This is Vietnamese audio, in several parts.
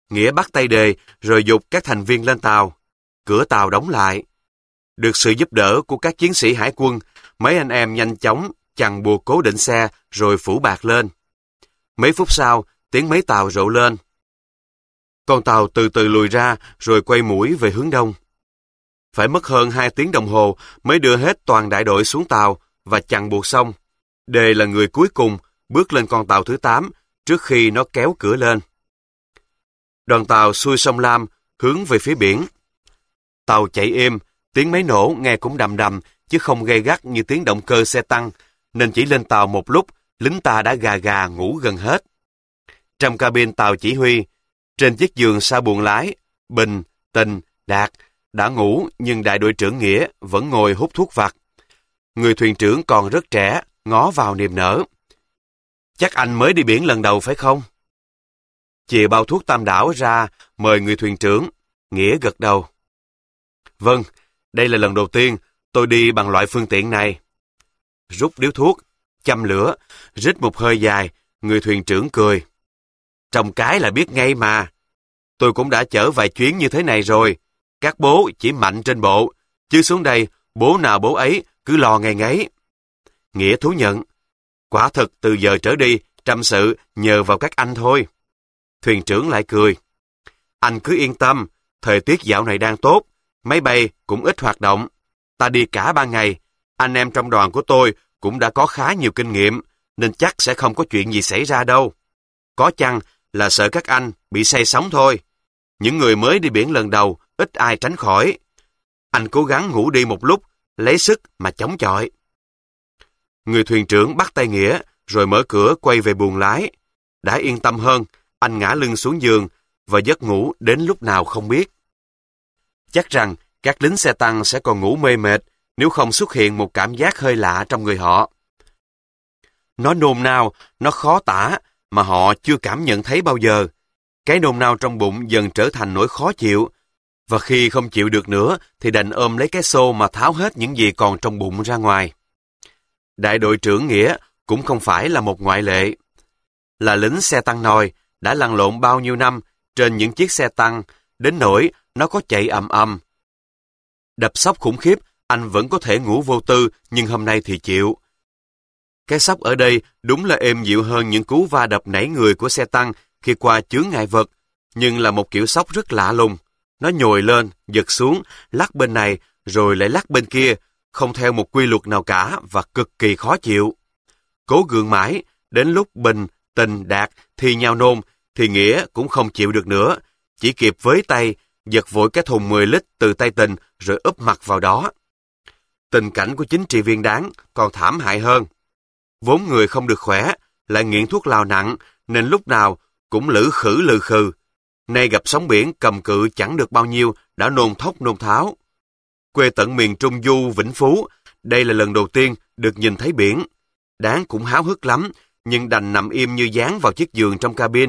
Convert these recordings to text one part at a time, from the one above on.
Nghĩa bắt tay đề rồi giục các thành viên lên tàu. Cửa tàu đóng lại. Được sự giúp đỡ của các chiến sĩ hải quân, mấy anh em nhanh chóng chằng buộc cố định xe rồi phủ bạt lên. Mấy phút sau, tiếng máy tàu rộ lên. Con tàu từ từ lùi ra rồi quay mũi về hướng đông. Phải mất hơn 2 tiếng đồng hồ mới đưa hết toàn đại đội xuống tàu và chằng buộc xong. Đề là người cuối cùng bước lên con tàu thứ 8 trước khi nó kéo cửa lên. Đoàn tàu xuôi sông Lam hướng về phía biển. Tàu chạy êm, tiếng máy nổ nghe cũng đầm đầm chứ không gay gắt như tiếng động cơ xe tăng, nên chỉ lên tàu một lúc, lính ta đã gà gà ngủ gần hết. Trong cabin tàu chỉ huy, trên chiếc giường sau buồng lái, Bình, Tình, Đạt đã ngủ nhưng đại đội trưởng Nghĩa vẫn ngồi hút thuốc vặt. Người thuyền trưởng còn rất trẻ, ngó vào niềm nở. Chắc anh mới đi biển lần đầu phải không? Chìa bao thuốc Tam Đảo ra, mời người thuyền trưởng. Nghĩa gật đầu. Vâng, đây là lần đầu tiên tôi đi bằng loại phương tiện này. Rút điếu thuốc, châm lửa, rít một hơi dài, người thuyền trưởng cười. Trông cái là biết ngay mà. Tôi cũng đã chở vài chuyến như thế này rồi. Các bố chỉ mạnh trên bộ, chứ xuống đây bố nào bố ấy cứ lo ngày ngáy. Nghĩa thú nhận. Quả thực từ giờ trở đi, trăm sự nhờ vào các anh thôi. Thuyền trưởng lại cười. Anh cứ yên tâm, thời tiết dạo này đang tốt, máy bay cũng ít hoạt động. Ta đi cả 3 ngày, anh em trong đoàn của tôi cũng đã có khá nhiều kinh nghiệm, nên chắc sẽ không có chuyện gì xảy ra đâu. Có chăng là sợ các anh bị say sóng thôi. Những người mới đi biển lần đầu, ít ai tránh khỏi. Anh cố gắng ngủ đi một lúc, lấy sức mà chống chọi. Người thuyền trưởng bắt tay Nghĩa, rồi mở cửa quay về buồng lái. Đã yên tâm hơn, anh ngã lưng xuống giường, và giấc ngủ đến lúc nào không biết. Chắc rằng các lính xe tăng sẽ còn ngủ mê mệt nếu không xuất hiện một cảm giác hơi lạ trong người họ. Nó nôn nao, nó khó tả mà họ chưa cảm nhận thấy bao giờ. Cái nôn nao trong bụng dần trở thành nỗi khó chịu, và khi không chịu được nữa thì đành ôm lấy cái xô mà tháo hết những gì còn trong bụng ra ngoài. Đại đội trưởng Nghĩa cũng không phải là một ngoại lệ. Là lính xe tăng nòi, đã lăn lộn bao nhiêu năm trên những chiếc xe tăng, đến nỗi nó có chạy ầm ầm. Đập sốc khủng khiếp, anh vẫn có thể ngủ vô tư, nhưng hôm nay thì chịu. Cái sốc ở đây đúng là êm dịu hơn những cú va đập nảy người của xe tăng khi qua chướng ngại vật, nhưng là một kiểu sốc rất lạ lùng. Nó nhồi lên, giật xuống, lắc bên này, rồi lại lắc bên kia, không theo một quy luật nào cả và cực kỳ khó chịu. Cố gượng mãi, đến lúc Bình, Tình, Đạt thì nhau nôn, thì Nghĩa cũng không chịu được nữa, chỉ kịp với tay, giật vội cái thùng 10 lít từ tay Tình rồi úp mặt vào đó. Tình cảnh của chính trị viên Đáng còn thảm hại hơn. Vốn người không được khỏe, lại nghiện thuốc lào nặng, nên lúc nào cũng lử khử. Nay gặp sóng biển cầm cự chẳng được bao nhiêu, đã nôn thốc nôn tháo. Quê tận miền Trung Du, Vĩnh Phú, đây là lần đầu tiên được nhìn thấy biển. Đáng cũng háo hức lắm, nhưng đành nằm im như dán vào chiếc giường trong cabin.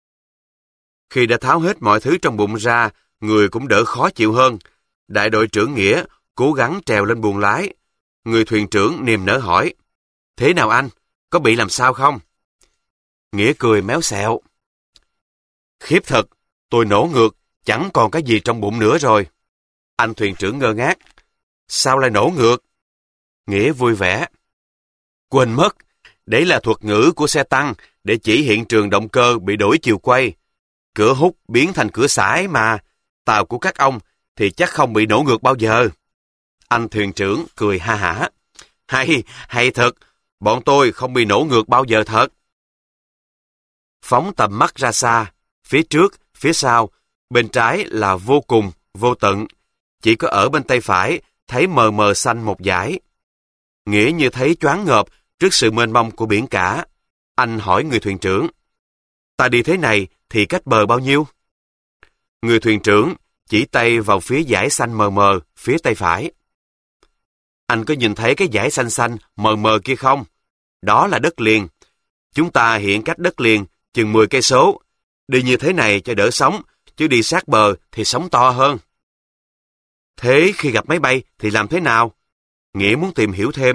Khi đã tháo hết mọi thứ trong bụng ra, người cũng đỡ khó chịu hơn. Đại đội trưởng Nghĩa cố gắng trèo lên buồng lái. Người thuyền trưởng niềm nở hỏi, thế nào anh, có bị làm sao không? Nghĩa cười méo xẹo. Khiếp thật, tôi nổ ngược, chẳng còn cái gì trong bụng nữa rồi. Anh thuyền trưởng ngơ ngác. Sao lại nổ ngược? Nghĩa vui vẻ. Quên mất, đấy là thuật ngữ của xe tăng để chỉ hiện trường động cơ bị đổi chiều quay. Cửa hút biến thành cửa xả mà, tàu của các ông thì chắc không bị nổ ngược bao giờ. Anh thuyền trưởng cười ha hả. Hay thật, bọn tôi không bị nổ ngược bao giờ thật. Phóng tầm mắt ra xa, phía trước, phía sau, bên trái là vô cùng, vô tận. Chỉ có ở bên tay phải thấy mờ mờ xanh một dải. Nghĩa như thấy choáng ngợp trước sự mênh mông của biển cả. Anh hỏi người thuyền trưởng, ta đi thế này thì cách bờ bao nhiêu? Người thuyền trưởng chỉ tay vào phía dải xanh mờ mờ, phía tay phải. Anh có nhìn thấy cái dải xanh xanh mờ mờ kia không? Đó là đất liền. Chúng ta hiện cách đất liền chừng 10 cây số. Đi như thế này cho đỡ sóng, chứ đi sát bờ thì sóng to hơn. Thế khi gặp máy bay thì làm thế nào? Nghĩa muốn tìm hiểu thêm.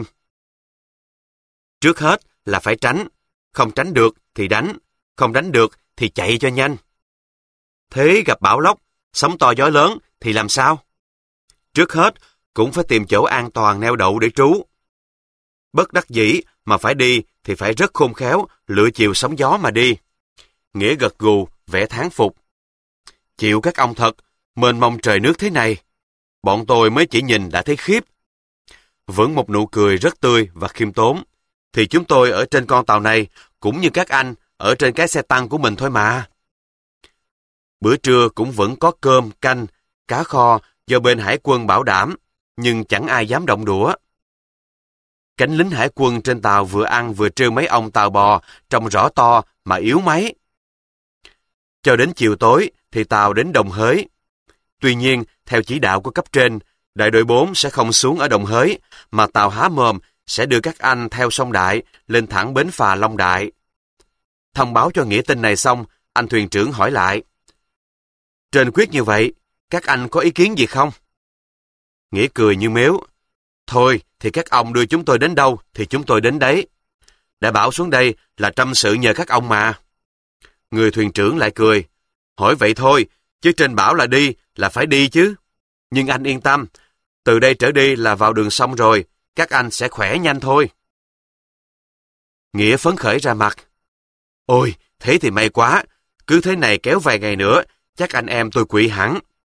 Trước hết là phải tránh. Không tránh được thì đánh. Không đánh được thì chạy cho nhanh. Thế gặp bão lốc, sóng to gió lớn thì làm sao? Trước hết, cũng phải tìm chỗ an toàn neo đậu để trú. Bất đắc dĩ mà phải đi thì phải rất khôn khéo, lựa chiều sóng gió mà đi. Nghĩa gật gù, vẻ thán phục. Chịu các ông thật, mênh mông trời nước thế này. Bọn tôi mới chỉ nhìn đã thấy khiếp. Vẫn một nụ cười rất tươi và khiêm tốn. Thì chúng tôi ở trên con tàu này, cũng như các anh, ở trên cái xe tăng của mình thôi mà. Bữa trưa cũng vẫn có cơm, canh, cá kho do bên hải quân bảo đảm, nhưng chẳng ai dám động đũa. Cánh lính hải quân trên tàu vừa ăn vừa trêu mấy ông tàu bò, trông rõ to mà yếu mấy. Cho đến chiều tối thì tàu đến Đồng Hới. Tuy nhiên, theo chỉ đạo của cấp trên, đại đội 4 sẽ không xuống ở Đồng Hới, mà tàu Há Mồm sẽ đưa các anh theo sông Đại lên thẳng bến phà Long Đại. Thông báo cho Nghĩa tin này xong, anh thuyền trưởng hỏi lại. Trên quyết như vậy, các anh có ý kiến gì không? Nghĩa cười như mếu. Thôi thì các ông đưa chúng tôi đến đâu thì chúng tôi đến đấy. Đã bảo xuống đây là trăm sự nhờ các ông mà. Người thuyền trưởng lại cười. Hỏi vậy thôi, chứ trên bảo là đi là phải đi chứ. Nhưng anh yên tâm, từ đây trở đi là vào đường sông rồi, các anh sẽ khỏe nhanh thôi. Nghĩa phấn khởi ra mặt. Ôi, thế thì may quá, cứ thế này kéo vài ngày nữa, chắc anh em tôi quỵ hẳn.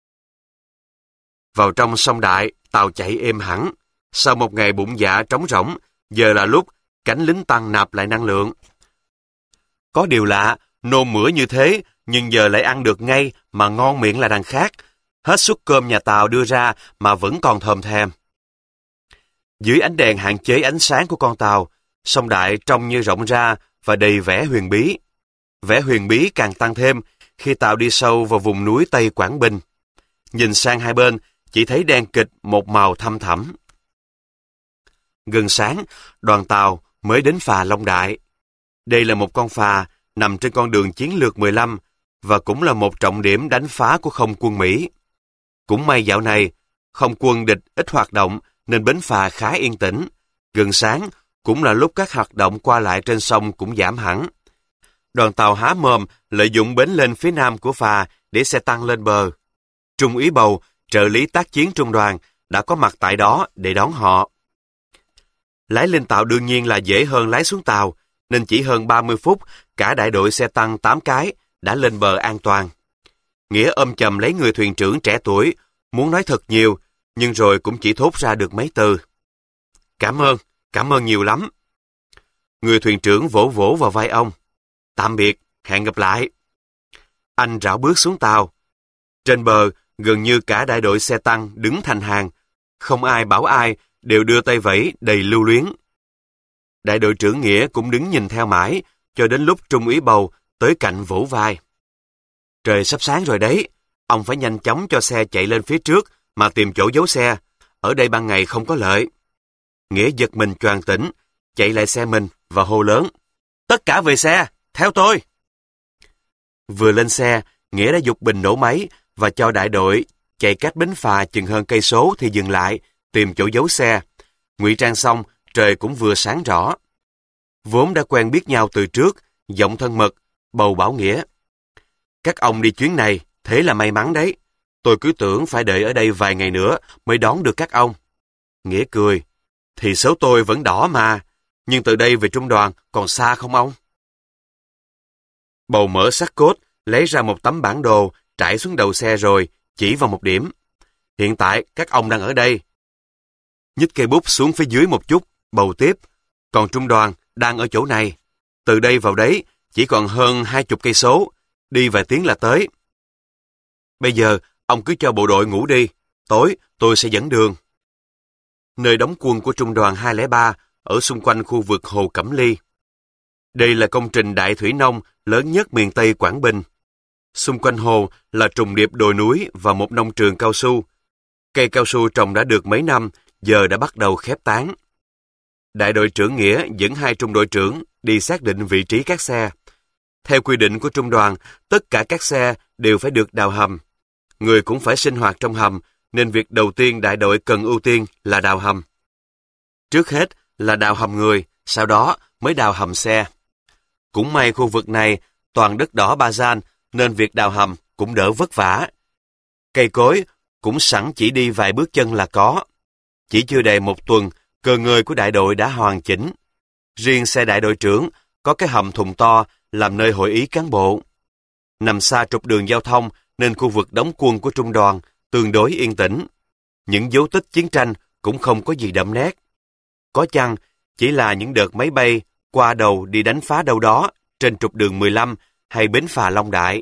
Vào trong sông Đại, tàu chạy êm hẳn. Sau một ngày bụng dạ trống rỗng, giờ là lúc cánh lính tăng nạp lại năng lượng. Có điều lạ, nôn mửa như thế, nhưng giờ lại ăn được ngay mà ngon miệng là đằng khác. Hết suất cơm nhà tàu đưa ra mà vẫn còn thòm thèm. Dưới ánh đèn hạn chế ánh sáng của con tàu, sông Đại trông như rộng ra và đầy vẻ huyền bí. Vẻ huyền bí càng tăng thêm khi tàu đi sâu vào vùng núi Tây Quảng Bình. Nhìn sang hai bên, chỉ thấy đen kịt một màu thăm thẳm. Gần sáng, đoàn tàu mới đến phà Long Đại. Đây là một con phà nằm trên con đường chiến lược 15 và cũng là một trọng điểm đánh phá của không quân Mỹ. Cũng may dạo này, không quân địch ít hoạt động nên bến phà khá yên tĩnh. Gần sáng cũng là lúc các hoạt động qua lại trên sông cũng giảm hẳn. Đoàn tàu Há Mồm lợi dụng bến lên phía nam của phà để xe tăng lên bờ. Trung úy Bầu, trợ lý tác chiến trung đoàn, đã có mặt tại đó để đón họ. Lái lên tàu đương nhiên là dễ hơn lái xuống tàu, nên chỉ hơn 30 phút, cả đại đội xe tăng 8 cái đã lên bờ an toàn. Nghĩa ôm chầm lấy người thuyền trưởng trẻ tuổi, muốn nói thật nhiều, nhưng rồi cũng chỉ thốt ra được mấy từ. Cảm ơn nhiều lắm. Người thuyền trưởng vỗ vỗ vào vai ông. Tạm biệt, hẹn gặp lại. Anh rảo bước xuống tàu. Trên bờ, gần như cả đại đội xe tăng đứng thành hàng. Không ai bảo ai, đều đưa tay vẫy đầy lưu luyến. Đại đội trưởng Nghĩa cũng đứng nhìn theo mãi, cho đến lúc Trung úy Bầu tới cạnh vỗ vai. Trời sắp sáng rồi đấy, ông phải nhanh chóng cho xe chạy lên phía trước mà tìm chỗ giấu xe. Ở đây ban ngày không có lợi. Nghĩa giật mình choàng tỉnh, chạy lại xe mình và hô lớn. Tất cả về xe, theo tôi! Vừa lên xe, Nghĩa đã giục bình nổ máy và cho đại đội chạy cách bến phà chừng hơn cây số thì dừng lại, tìm chỗ giấu xe. Ngụy trang xong, trời cũng vừa sáng rõ. Vốn đã quen biết nhau từ trước, giọng thân mật, Bầu bảo Nghĩa. Các ông đi chuyến này, thế là may mắn đấy. Tôi cứ tưởng phải đợi ở đây vài ngày nữa mới đón được các ông. Nghĩa cười. Thì số tôi vẫn đỏ mà, nhưng từ đây về trung đoàn còn xa không ông? Bầu mở xác cốt, lấy ra một tấm bản đồ, trải xuống đầu xe rồi, chỉ vào một điểm. Hiện tại các ông đang ở đây. Nhích cây bút xuống phía dưới một chút, Bầu tiếp. Còn trung đoàn đang ở chỗ này. Từ đây vào đấy chỉ còn hơn 20 cây số, đi vài tiếng là tới. Bây giờ ông cứ cho bộ đội ngủ đi, tối tôi sẽ dẫn đường. Nơi đóng quân của trung đoàn 203 ở xung quanh khu vực Hồ Cẩm Ly. Đây là công trình đại thủy nông lớn nhất miền Tây Quảng Bình. Xung quanh hồ là trùng điệp đồi núi và một nông trường cao su. Cây cao su trồng đã được mấy năm, giờ đã bắt đầu khép tán. Đại đội trưởng Nghĩa dẫn 2 trung đội trưởng đi xác định vị trí các xe. Theo quy định của trung đoàn, tất cả các xe đều phải được đào hầm. Người cũng phải sinh hoạt trong hầm, nên việc đầu tiên đại đội cần ưu tiên là đào hầm. Trước hết là đào hầm người, sau đó mới đào hầm xe. Cũng may khu vực này toàn đất đỏ ba gian, nên việc đào hầm cũng đỡ vất vả. Cây cối cũng sẵn chỉ đi vài bước chân là có. Chỉ chưa đầy một tuần, cờ ngơi của đại đội đã hoàn chỉnh. Riêng xe đại đội trưởng có cái hầm thùng to làm nơi hội ý cán bộ. Nằm xa trục đường giao thông nên khu vực đóng quân của trung đoàn tương đối yên tĩnh. Những dấu tích chiến tranh cũng không có gì đậm nét. Có chăng chỉ là những đợt máy bay qua đầu đi đánh phá đâu đó trên trục đường 15 hay bến phà Long Đại.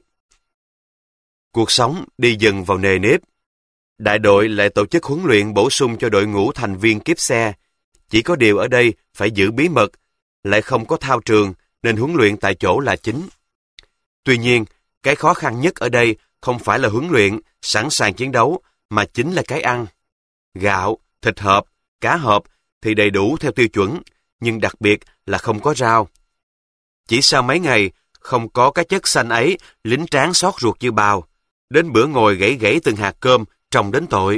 Cuộc sống đi dần vào nề nếp. Đại đội lại tổ chức huấn luyện bổ sung cho đội ngũ thành viên kiếp xe. Chỉ có điều ở đây phải giữ bí mật, lại không có thao trường nên huấn luyện tại chỗ là chính. Tuy nhiên, cái khó khăn nhất ở đây không phải là huấn luyện, sẵn sàng chiến đấu, mà chính là cái ăn. Gạo, thịt hộp, cá hộp thì đầy đủ theo tiêu chuẩn, nhưng đặc biệt là không có rau. Chỉ sau mấy ngày, không có cái chất xanh ấy, lính tráng xót ruột như bào. Đến bữa ngồi gãy từng hạt cơm, trông đến tội.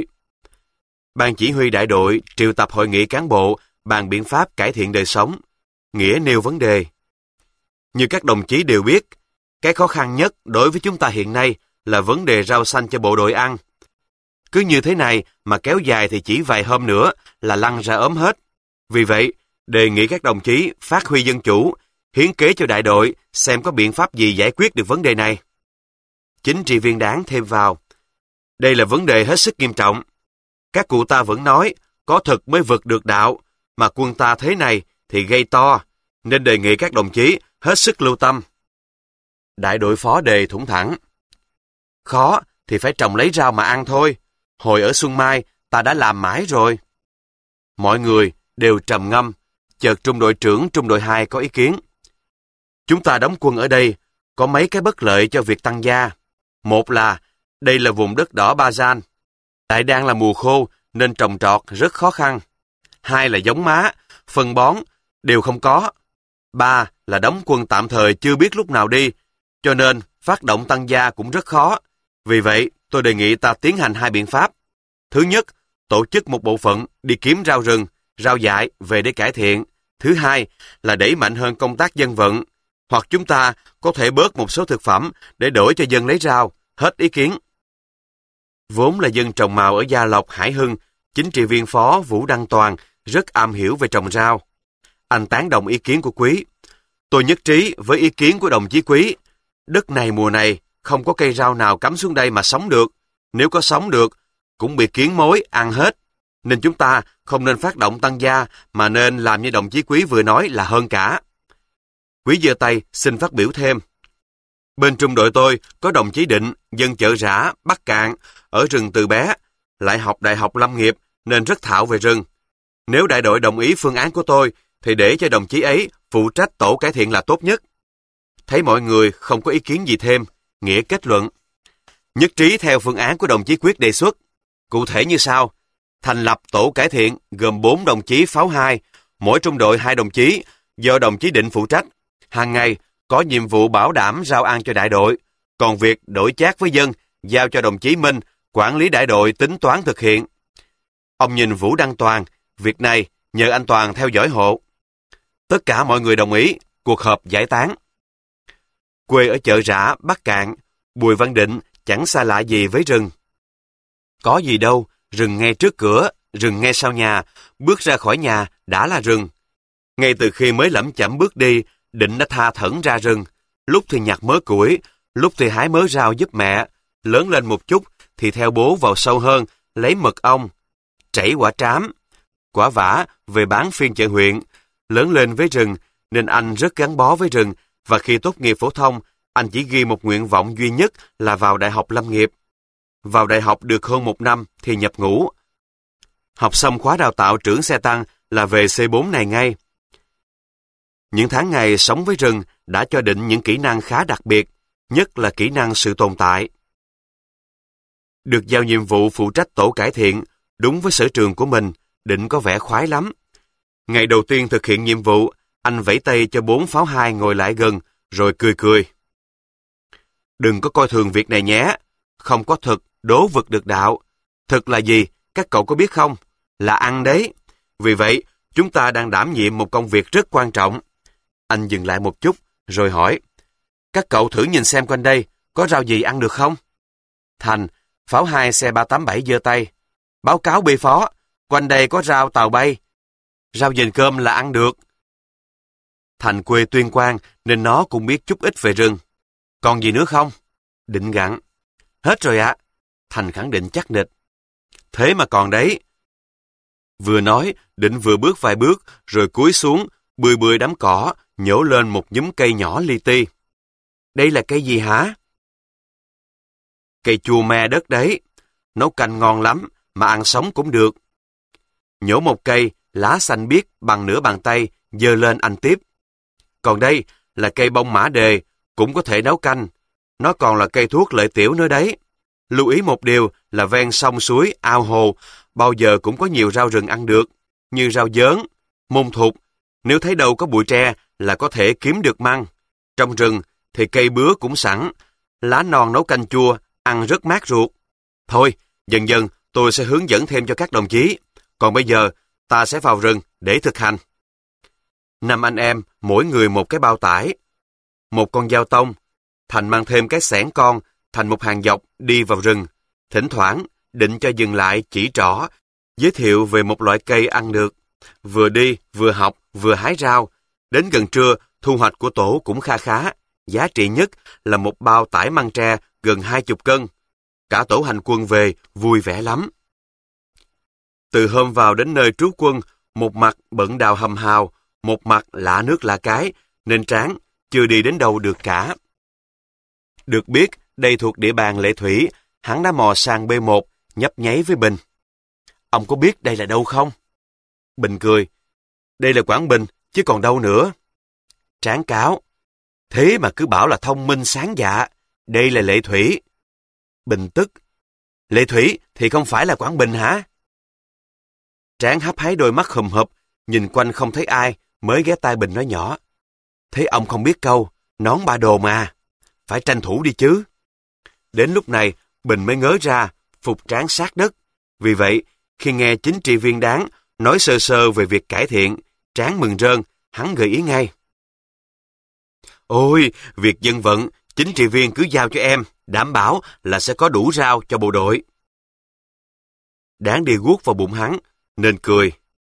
Ban chỉ huy đại đội triệu tập hội nghị cán bộ bàn biện pháp cải thiện đời sống. Nghĩa nêu vấn đề. Như các đồng chí đều biết, cái khó khăn nhất đối với chúng ta hiện nay là vấn đề rau xanh cho bộ đội ăn. Cứ như thế này mà kéo dài thì chỉ vài hôm nữa là lăn ra ốm hết. Vì vậy, đề nghị các đồng chí phát huy dân chủ, hiến kế cho đại đội xem có biện pháp gì giải quyết được vấn đề này. Chính trị viên Đáng thêm vào. Đây là vấn đề hết sức nghiêm trọng. Các cụ ta vẫn nói, có thực mới vực được đạo, mà quân ta thế này thì gây to, nên đề nghị các đồng chí hết sức lưu tâm. Đại đội phó đề thủng thẳng. Khó thì phải trồng lấy rau mà ăn thôi. Hồi ở Xuân Mai, ta đã làm mãi rồi. Mọi người đều trầm ngâm, chợt trung đội trưởng trung đội 2 có ý kiến. Chúng ta đóng quân ở đây, có mấy cái bất lợi cho việc tăng gia. Một là, đây là vùng đất đỏ Ba Gian. Lại đang là mùa khô, nên trồng trọt rất khó khăn. Hai là giống má, phân bón, đều không có. Ba là đóng quân tạm thời chưa biết lúc nào đi, cho nên phát động tăng gia cũng rất khó. Vì vậy, tôi đề nghị ta tiến hành hai biện pháp. Thứ nhất, tổ chức một bộ phận đi kiếm rau rừng, rau dại về để cải thiện. Thứ hai là đẩy mạnh hơn công tác dân vận. Hoặc chúng ta có thể bớt một số thực phẩm để đổi cho dân lấy rau. Hết ý kiến. Vốn là dân trồng màu ở Gia Lộc, Hải Hưng, chính trị viên phó Vũ Đăng Toàn rất am hiểu về trồng rau. Anh tán đồng ý kiến của Quý. Tôi nhất trí với ý kiến của đồng chí Quý. Đất này mùa này không có cây rau nào cắm xuống đây mà sống được. Nếu có sống được, cũng bị kiến mối ăn hết. Nên chúng ta không nên phát động tăng gia, mà nên làm như đồng chí Quý vừa nói là hơn cả. Quý giơ tay xin phát biểu thêm. Bên trung đội tôi có đồng chí Định, dân Chợ Rã, Bắc Cạn, ở rừng từ bé, lại học đại học lâm nghiệp nên rất thạo về rừng. Nếu đại đội đồng ý phương án của tôi, thì để cho đồng chí ấy phụ trách tổ cải thiện là tốt nhất. Thấy mọi người không có ý kiến gì thêm, Nghĩa kết luận. Nhất trí theo phương án của đồng chí Quyết đề xuất. Cụ thể như sau: thành lập tổ cải thiện gồm 4 đồng chí pháo 2, mỗi trung đội 2 đồng chí, do đồng chí Định phụ trách. Hàng ngày có nhiệm vụ bảo đảm rau ăn cho đại đội, còn việc đổi chác với dân giao cho đồng chí Minh, quản lý đại đội tính toán thực hiện. Ông nhìn Vũ Đăng Toàn, việc này nhờ anh Toàn theo dõi hộ. Tất cả mọi người đồng ý, cuộc họp giải tán. Quê ở Chợ Rã, Bắc Cạn, Bùi Văn Định chẳng xa lạ gì với rừng. Có gì đâu, rừng ngay trước cửa, rừng ngay sau nhà, bước ra khỏi nhà đã là rừng. Ngay từ khi mới lẩm chẩm bước đi, Định đã tha thẩn ra rừng, lúc thì nhặt mớ củi, lúc thì hái mớ rau giúp mẹ, lớn lên một chút thì theo bố vào sâu hơn, lấy mật ong, trảy quả trám, quả vả về bán phiên chợ huyện. Lớn lên với rừng nên anh rất gắn bó với rừng, và khi tốt nghiệp phổ thông, anh chỉ ghi một nguyện vọng duy nhất là vào Đại học Lâm nghiệp. Vào đại học được hơn 1 năm thì nhập ngũ. Học xong khóa đào tạo trưởng xe tăng là về C4 này ngay. Những tháng ngày sống với rừng đã cho Định những kỹ năng khá đặc biệt, nhất là kỹ năng sự tồn tại. Được giao nhiệm vụ phụ trách tổ cải thiện, đúng với sở trường của mình, Định có vẻ khoái lắm. Ngày đầu tiên thực hiện nhiệm vụ, anh vẫy tay cho 4 pháo 2 ngồi lại gần, rồi cười cười. Đừng có coi thường việc này nhé. Không có thực, đố vực được đạo. Thực là gì, các cậu có biết không? Là ăn đấy. Vì vậy, chúng ta đang đảm nhiệm một công việc rất quan trọng. Anh dừng lại một chút, rồi hỏi. Các cậu thử nhìn xem quanh đây, có rau gì ăn được không? Thành, pháo 2 xe 387 giơ tay. Báo cáo bi phó, quanh đây có rau tàu bay. Rau dền cơm là ăn được. Thành quê Tuyên Quang nên nó cũng biết chút ít về rừng. Còn gì nữa không? Định gặn. Hết rồi ạ. Thành khẳng định chắc nịch. Thế mà còn đấy. Vừa nói, Định vừa bước vài bước, rồi cúi xuống, bươi bươi đám cỏ, nhổ lên một nhúm cây nhỏ li ti. Đây là cây gì hả? Cây chua me đất đấy. Nấu canh ngon lắm, mà ăn sống cũng được. Nhổ một cây, lá xanh biếc bằng nửa bàn tay, giơ lên anh tiếp. Còn đây là cây bông mã đề, cũng có thể nấu canh. Nó còn là cây thuốc lợi tiểu nữa đấy. Lưu ý một điều là ven sông suối, ao hồ, bao giờ cũng có nhiều rau rừng ăn được, như rau dớn, môn thục. Nếu thấy đâu có bụi tre là có thể kiếm được măng. Trong rừng thì cây bứa cũng sẵn, lá non nấu canh chua, ăn rất mát ruột. Thôi, dần dần tôi sẽ hướng dẫn thêm cho các đồng chí. Còn bây giờ, ta sẽ vào rừng để thực hành. 5 anh em, mỗi người một cái bao tải. Một con dao tông. Thành mang thêm cái xẻng con, thành một hàng dọc đi vào rừng. Thỉnh thoảng, Định cho dừng lại chỉ trỏ, giới thiệu về một loại cây ăn được. Vừa đi, vừa học, vừa hái rau. Đến gần trưa, thu hoạch của tổ cũng kha khá. Giá trị nhất là một bao tải măng tre gần 20 cân. Cả tổ hành quân về, vui vẻ lắm. Từ hôm vào đến nơi trú quân, một mặt bận đào hầm hào, một mặt lạ nước lạ cái, nên Tráng chưa đi đến đâu được cả. Được biết, đây thuộc địa bàn Lệ Thủy, hắn đã mò sang B1, nhấp nháy với Bình. Ông có biết đây là đâu không? Bình cười. Đây là Quảng Bình, chứ còn đâu nữa. Tráng cáo. Thế mà cứ bảo là thông minh sáng dạ. Đây là Lệ Thủy. Bình tức. Lệ Thủy thì không phải là Quảng Bình hả? Tráng hấp háy đôi mắt hùm hụp, nhìn quanh không thấy ai, mới ghé tai Bình nói nhỏ. Thế ông không biết câu, nón ba đồ mà. Phải tranh thủ đi chứ. Đến lúc này, Bình mới ngớ ra, phục Tráng sát đất. Vì vậy, khi nghe chính trị viên Đáng nói sơ sơ về việc cải thiện, Tráng mừng rơn, hắn gợi ý ngay. Ôi, việc dân vận, chính trị viên cứ giao cho em, đảm bảo là sẽ có đủ rau cho bộ đội. Đáng đi guốc vào bụng hắn, nên cười.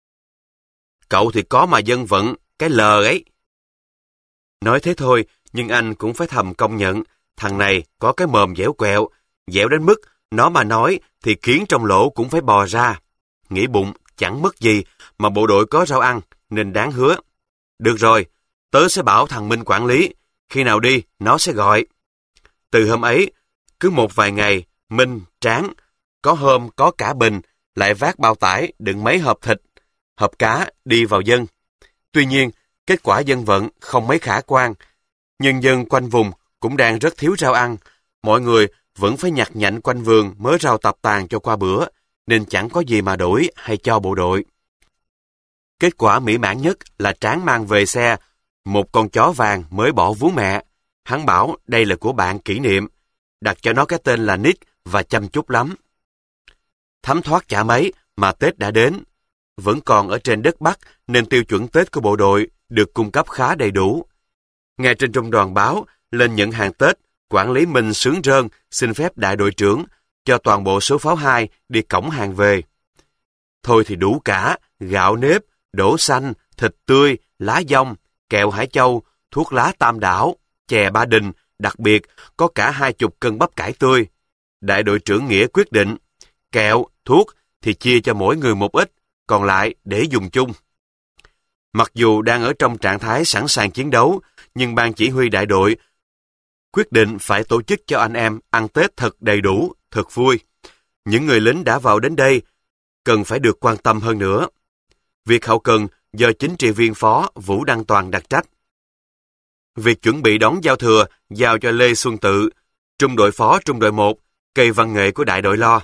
Cậu thì có mà dân vận, cái lờ ấy. Nói thế thôi, nhưng anh cũng phải thầm công nhận, thằng này có cái mồm dẻo quẹo, dẻo đến mức nó mà nói thì kiến trong lỗ cũng phải bò ra. Nghĩ bụng chẳng mất gì mà bộ đội có rau ăn, nên đáng hứa. Được rồi, tớ sẽ bảo thằng Minh quản lý, khi nào đi nó sẽ gọi. Từ hôm ấy, cứ một vài ngày, Minh, Tráng, có hôm có cả Bình, lại vác bao tải đựng mấy hộp thịt, hộp cá đi vào dân. Tuy nhiên, kết quả dân vận không mấy khả quan. Nhân dân quanh vùng cũng đang rất thiếu rau ăn. Mọi người vẫn phải nhặt nhạnh quanh vườn mớ rau tập tàn cho qua bữa, nên chẳng có gì mà đổi hay cho bộ đội. Kết quả mỹ mãn nhất là Tráng mang về xe một con chó vàng mới bỏ vú mẹ. Hắn bảo đây là của bạn kỷ niệm, đặt cho nó cái tên là Nick và chăm chút lắm. Thấm thoát chả mấy mà Tết đã đến. Vẫn còn ở trên đất Bắc nên tiêu chuẩn Tết của bộ đội được cung cấp khá đầy đủ. Nghe trên trung đoàn báo lên nhận hàng Tết, quản lý Minh sướng rơn xin phép đại đội trưởng cho toàn bộ số pháo 2 đi cõng hàng về. Thôi thì đủ cả, gạo nếp, đỗ xanh, thịt tươi, lá dong, kẹo Hải Châu, thuốc lá Tam Đảo, chè Ba Đình, đặc biệt có cả 20 cân bắp cải tươi. Đại đội trưởng Nghĩa quyết định, kẹo, thuốc thì chia cho mỗi người một ít, còn lại để dùng chung. Mặc dù đang ở trong trạng thái sẵn sàng chiến đấu, nhưng ban chỉ huy đại đội quyết định phải tổ chức cho anh em ăn Tết thật đầy đủ, thật vui. Những người lính đã vào đến đây cần phải được quan tâm hơn nữa. Việc hậu cần do chính trị viên phó Vũ Đăng Toàn đặc trách. Việc chuẩn bị đón giao thừa giao cho Lê Xuân Tự, trung đội phó trung đội 1, cây văn nghệ của đại đội lo.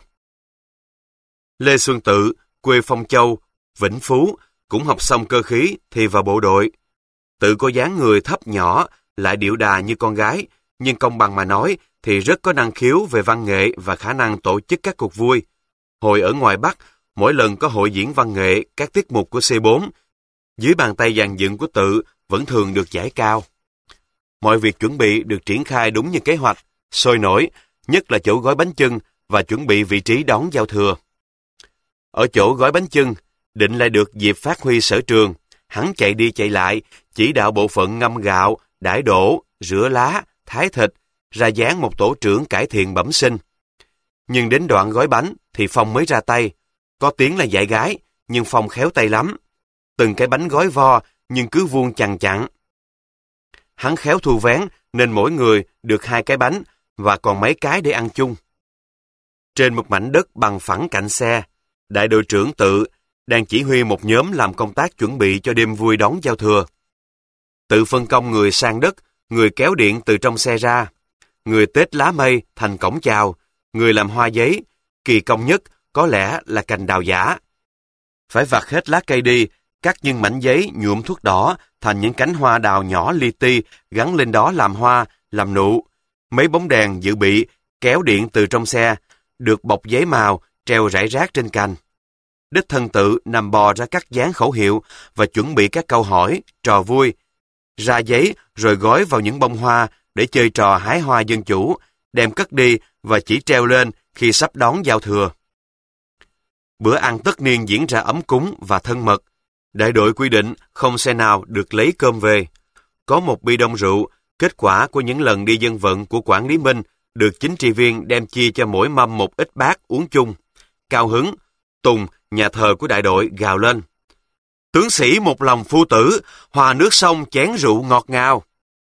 Lê Xuân Tự, quê Phong Châu, Vĩnh Phú, cũng học xong cơ khí thì vào bộ đội. Tự có dáng người thấp nhỏ, lại điệu đà như con gái, nhưng công bằng mà nói thì rất có năng khiếu về văn nghệ và khả năng tổ chức các cuộc vui. Hồi ở ngoài Bắc, mỗi lần có hội diễn văn nghệ, các tiết mục của C4, dưới bàn tay dàn dựng của Tự vẫn thường được giải cao. Mọi việc chuẩn bị được triển khai đúng như kế hoạch, sôi nổi, nhất là chỗ gói bánh chưng và chuẩn bị vị trí đón giao thừa. Ở chỗ gói bánh chưng, Định lại được dịp phát huy sở trường. Hắn chạy đi chạy lại, chỉ đạo bộ phận ngâm gạo, đãi đổ, rửa lá, thái thịt, ra dáng một tổ trưởng cải thiện bẩm sinh. Nhưng đến đoạn gói bánh thì Phong mới ra tay. Có tiếng là dạy gái, nhưng Phong khéo tay lắm. Từng cái bánh gói vo, nhưng cứ vuông chằng chặn. Hắn khéo thu vén, nên mỗi người được 2 cái bánh, và còn mấy cái để ăn chung. Trên một mảnh đất bằng phẳng cạnh xe, đại đội trưởng Tự đang chỉ huy một nhóm làm công tác chuẩn bị cho đêm vui đón giao thừa. Tự phân công người sang đất, người kéo điện từ trong xe ra, người tết lá mây thành cổng chào, người làm hoa giấy, kỳ công nhất có lẽ là cành đào giả. Phải vặt hết lá cây đi, cắt những mảnh giấy nhuộm thuốc đỏ thành những cánh hoa đào nhỏ li ti, gắn lên đó làm hoa, làm nụ. Mấy bóng đèn dự bị, kéo điện từ trong xe, được bọc giấy màu, treo rải rác trên cành. Đích thân Tự nằm bò ra cắt dán khẩu hiệu và chuẩn bị các câu hỏi, trò vui. Ra giấy rồi gói vào những bông hoa để chơi trò hái hoa dân chủ, đem cất đi và chỉ treo lên khi sắp đón giao thừa. Bữa ăn tất niên diễn ra ấm cúng và thân mật. Đại đội quy định không xe nào được lấy cơm về. Có một bi đông rượu, kết quả của những lần đi dân vận của quản lý Minh, được chính trị viên đem chia cho mỗi mâm một ít bát uống chung. Cao hứng, Tùng, nhà thờ của đại đội gào lên: "Tướng sĩ một lòng phu tử, hòa nước sông chén rượu ngọt ngào."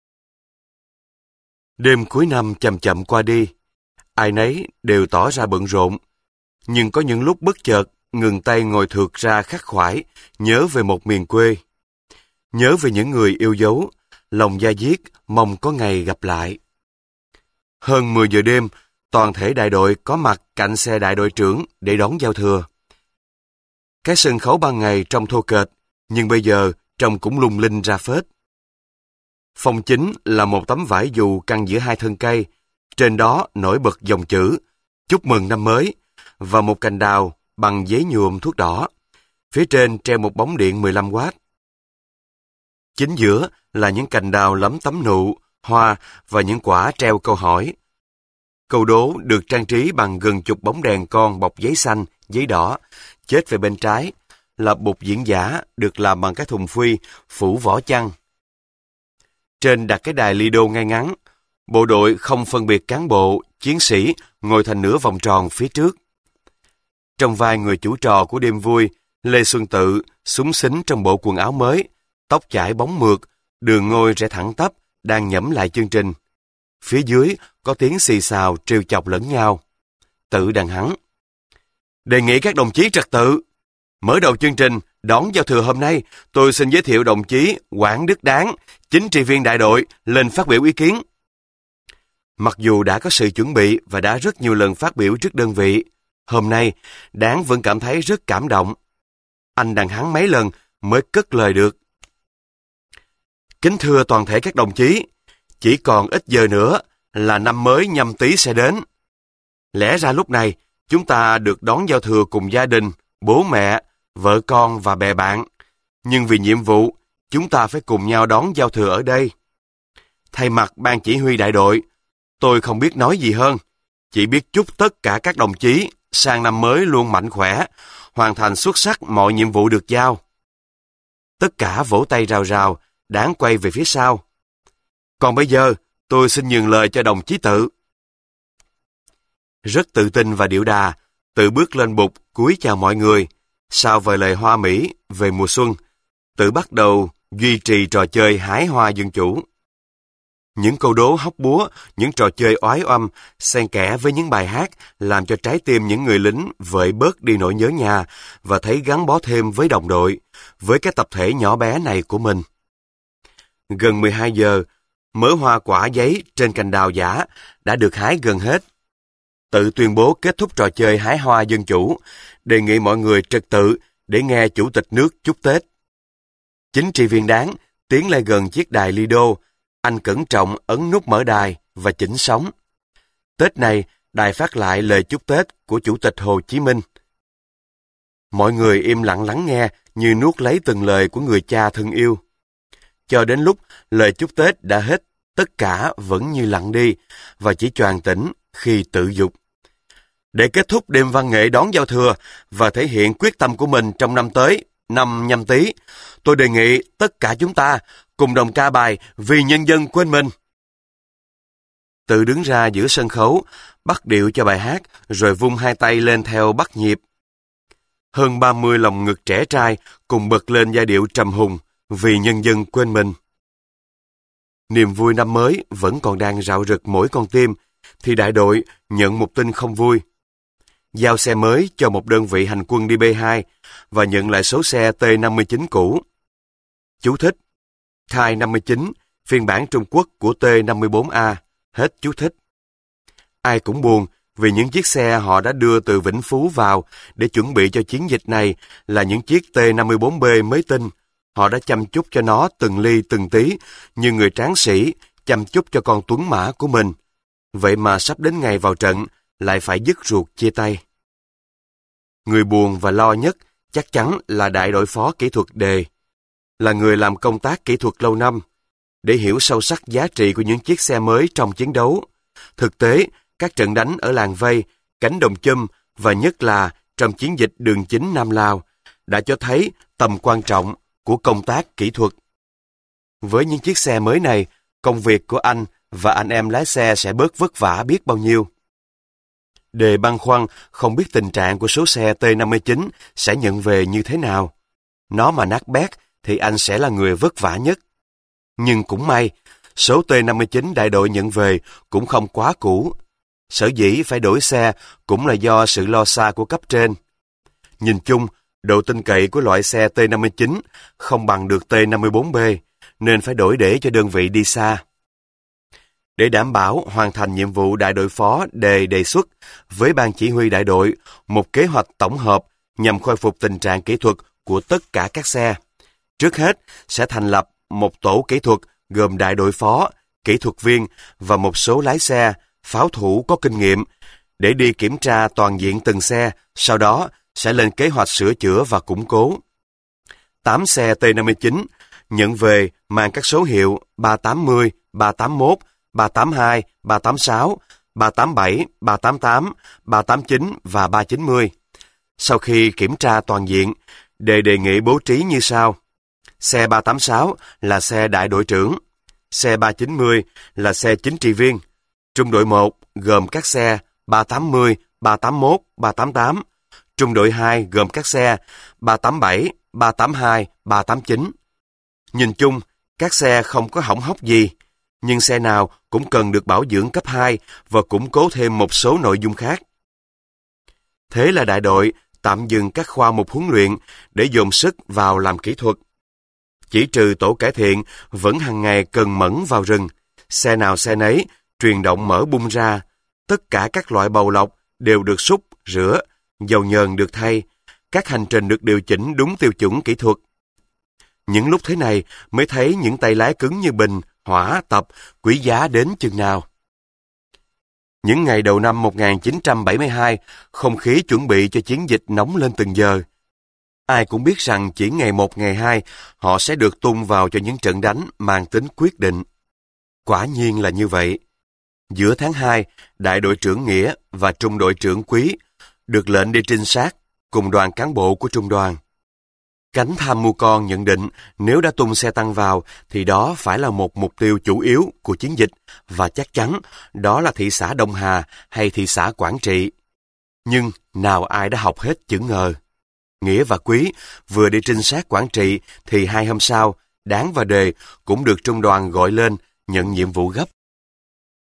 Đêm cuối năm chậm chậm qua đi, ai nấy đều tỏ ra bận rộn. Nhưng có những lúc bất chợt, ngừng tay ngồi thượt ra khắc khoải, nhớ về một miền quê. Nhớ về những người yêu dấu, lòng da diết, mong có ngày gặp lại. Hơn 10 giờ đêm, toàn thể đại đội có mặt cạnh xe đại đội trưởng để đón giao thừa. Cái sân khấu ban ngày trông thô kệch, nhưng bây giờ trông cũng lung linh ra phết. Phòng chính là một tấm vải dù căng giữa 2 thân cây, trên đó nổi bật dòng chữ "Chúc mừng năm mới" và một cành đào bằng giấy nhuộm thuốc đỏ. Phía trên treo một bóng điện 15W. Chính giữa là những cành đào lấm tấm nụ, hoa và những quả treo câu hỏi. Câu đố được trang trí bằng gần chục bóng đèn con bọc giấy xanh, giấy đỏ. Chết về bên trái là bục diễn giả được làm bằng cái thùng phuy phủ vỏ chăn. Trên đặt cái đài lido ngay ngắn. Bộ đội không phân biệt cán bộ, chiến sĩ ngồi thành nửa vòng tròn phía trước. Trong vai người chủ trò của đêm vui, Lê Xuân Tự xúng xính trong bộ quần áo mới, tóc chải bóng mượt, đường ngôi rẽ thẳng tắp, đang nhẩm lại chương trình. Phía dưới có tiếng xì xào trêu chọc lẫn nhau. Tự đàn hắn: "Đề nghị các đồng chí trật tự. Mở đầu chương trình đón giao thừa hôm nay, tôi xin giới thiệu đồng chí Quảng Đức Đáng, chính trị viên đại đội, lên phát biểu ý kiến." Mặc dù đã có sự chuẩn bị và đã rất nhiều lần phát biểu trước đơn vị, hôm nay Đáng vẫn cảm thấy rất cảm động. Anh đàn hắn mấy lần mới cất lời được: "Kính thưa toàn thể các đồng chí, chỉ còn ít giờ nữa là năm mới Nhâm Tý sẽ đến. Lẽ ra lúc này chúng ta được đón giao thừa cùng gia đình, bố mẹ, vợ con và bè bạn. Nhưng vì nhiệm vụ, chúng ta phải cùng nhau đón giao thừa ở đây. Thay mặt ban chỉ huy đại đội, tôi không biết nói gì hơn, chỉ biết chúc tất cả các đồng chí sang năm mới luôn mạnh khỏe, hoàn thành xuất sắc mọi nhiệm vụ được giao." Tất cả vỗ tay rào rào, Đáng quay về phía sau: "Còn bây giờ, tôi xin nhường lời cho đồng chí Tự." Rất tự tin và điệu đà, Tự bước lên bục cúi chào mọi người. Sau vài lời hoa mỹ về mùa xuân, Tự bắt đầu duy trì trò chơi hái hoa dân chủ. Những câu đố hóc búa, những trò chơi oái oăm, xen kẽ với những bài hát làm cho trái tim những người lính vơi bớt đi nỗi nhớ nhà và thấy gắn bó thêm với đồng đội, với cái tập thể nhỏ bé này của mình. Gần 12 giờ, mớ hoa quả giấy trên cành đào giả đã được hái gần hết. Tự tuyên bố kết thúc trò chơi hái hoa dân chủ, đề nghị mọi người trật tự để nghe Chủ tịch nước chúc Tết. Chính trị viên Đáng tiến lại gần chiếc đài lido, anh cẩn trọng ấn nút mở đài và chỉnh sóng. Tết này, đài phát lại lời chúc Tết của Chủ tịch Hồ Chí Minh. Mọi người im lặng lắng nghe như nuốt lấy từng lời của người cha thân yêu. Cho đến lúc lời chúc Tết đã hết, tất cả vẫn như lặng đi và chỉ choàng tỉnh khi tự dục. Để kết thúc đêm văn nghệ đón giao thừa và thể hiện quyết tâm của mình trong năm tới, năm Nhâm Tý, tôi đề nghị tất cả chúng ta cùng đồng ca bài Vì Nhân dân quên mình. Tự đứng ra giữa sân khấu, bắt điệu cho bài hát, rồi vung hai tay lên theo bắt nhịp. Hơn 30 lòng ngực trẻ trai cùng bật lên giai điệu trầm hùng Vì nhân dân quên mình. Niềm vui năm mới vẫn còn đang rạo rực mỗi con tim, thì đại đội nhận một tin không vui. Giao xe mới cho một đơn vị hành quân đi B2 và nhận lại số xe T-59 cũ. Chú thích: Thai 59, phiên bản Trung Quốc của T-54A. Hết chú thích. Ai cũng buồn vì những chiếc xe họ đã đưa từ Vĩnh Phú vào để chuẩn bị cho chiến dịch này là những chiếc T-54B mới tinh. Họ đã chăm chút cho nó từng ly từng tí, như người tráng sĩ chăm chút cho con tuấn mã của mình. Vậy mà sắp đến ngày vào trận, lại phải dứt ruột chia tay. Người buồn và lo nhất chắc chắn là đại đội phó kỹ thuật Đề, là người làm công tác kỹ thuật lâu năm. Để hiểu sâu sắc giá trị của những chiếc xe mới trong chiến đấu, thực tế, các trận đánh ở làng Vây, cánh Đồng Chum và nhất là trong chiến dịch đường chính Nam Lao đã cho thấy tầm quan trọng của công tác kỹ thuật. Với những chiếc xe mới này, công việc của anh và anh em lái xe sẽ bớt vất vả biết bao nhiêu. Đề băn khoăn không biết tình trạng của số xe T-59 sẽ nhận về như thế nào. Nó mà nát bét thì anh sẽ là người vất vả nhất. Nhưng cũng may, số T-59 đại đội nhận về cũng không quá cũ. Sở dĩ phải đổi xe cũng là do sự lo xa của cấp trên. Nhìn chung, độ tin cậy của loại xe T-59 không bằng được T-54B, nên phải đổi để cho đơn vị đi xa. Để đảm bảo hoàn thành nhiệm vụ đại đội phó đề xuất với ban chỉ huy đại đội một kế hoạch tổng hợp nhằm khôi phục tình trạng kỹ thuật của tất cả các xe. Trước hết, sẽ thành lập một tổ kỹ thuật gồm đại đội phó, kỹ thuật viên và một số lái xe, pháo thủ có kinh nghiệm để đi kiểm tra toàn diện từng xe, sau đó sẽ lên kế hoạch sửa chữa và củng cố. 8 xe T-59 nhận về mang các số hiệu 380, 381, 382, 386, 387, 388, 389 và 390. Sau khi kiểm tra toàn diện, đề nghị bố trí như sau. Xe 386 là xe đại đội trưởng, xe 390 là xe chính trị viên, trung đội 1 gồm các xe 380, 381, 388, trung đội 2 gồm các xe 387, 382, 389. Nhìn chung, các xe không có hỏng hóc gì, nhưng xe nào cũng cần được bảo dưỡng cấp 2 và củng cố thêm một số nội dung khác. Thế là đại đội tạm dừng các khoa mục huấn luyện để dồn sức vào làm kỹ thuật. Chỉ trừ tổ cải thiện vẫn hàng ngày cần mẫn vào rừng, xe nào xe nấy, truyền động mở bung ra, tất cả các loại bầu lọc đều được xúc, rửa, dầu nhờn được thay, các hành trình được điều chỉnh đúng tiêu chuẩn kỹ thuật. Những lúc thế này mới thấy những tay lái cứng như bình, hỏa, tập, quý giá đến chừng nào. Những ngày đầu năm 1972, không khí chuẩn bị cho chiến dịch nóng lên từng giờ. Ai cũng biết rằng chỉ ngày 1, ngày 2, họ sẽ được tung vào cho những trận đánh mang tính quyết định. Quả nhiên là như vậy. Giữa tháng 2, đại đội trưởng Nghĩa và trung đội trưởng Quý được lệnh đi trinh sát cùng đoàn cán bộ của trung đoàn. Cánh tham mưu con nhận định nếu đã tung xe tăng vào thì đó phải là một mục tiêu chủ yếu của chiến dịch và chắc chắn đó là thị xã Đông Hà hay thị xã Quảng Trị. Nhưng nào ai đã học hết chữ ngờ. Nghĩa và Quý vừa đi trinh sát Quảng Trị thì 2 hôm sau, Đáng và Đề cũng được trung đoàn gọi lên nhận nhiệm vụ gấp.